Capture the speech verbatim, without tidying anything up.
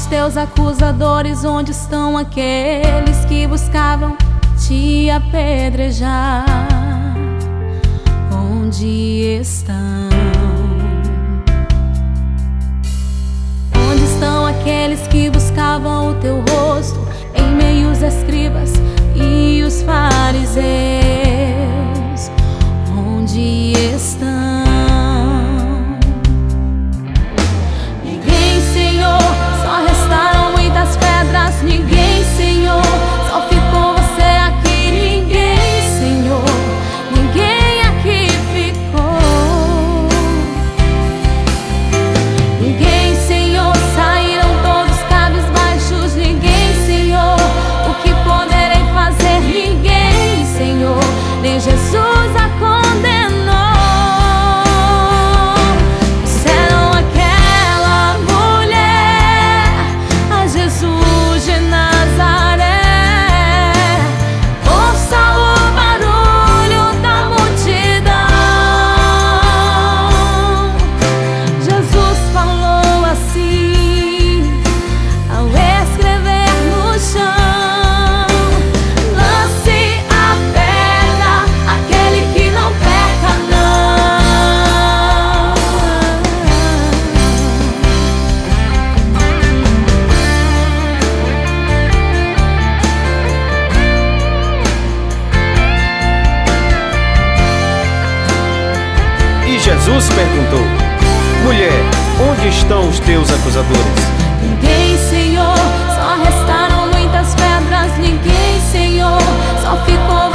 teus acusadores? Onde estão aqueles que buscavam te apedrejar? Onde estão? Onde estão aqueles que buscavam o teu rosto em meio aos escribas e os fariseus? Onde estão? Ninguém, Senhor, só restaram muitas pedras. Ninguém, Senhor, só ficou você aqui. Ninguém, Senhor, ninguém aqui ficou. Ninguém, Senhor, saíram todos cabisbaixos. Ninguém, Senhor, o que poderei fazer? Ninguém, Senhor, nem Jesus a condenou. Disseram aquela mulher a Jesus de Nazaré. Ouça o barulho da multidão. Jesus falou assim ao escrever no chão: lance a pedra aquele que não peca, não. E Jesus perguntou: mulher, onde estão os teus acusadores? Ninguém, Senhor, só restaram muitas pedras. Ninguém, Senhor, só ficou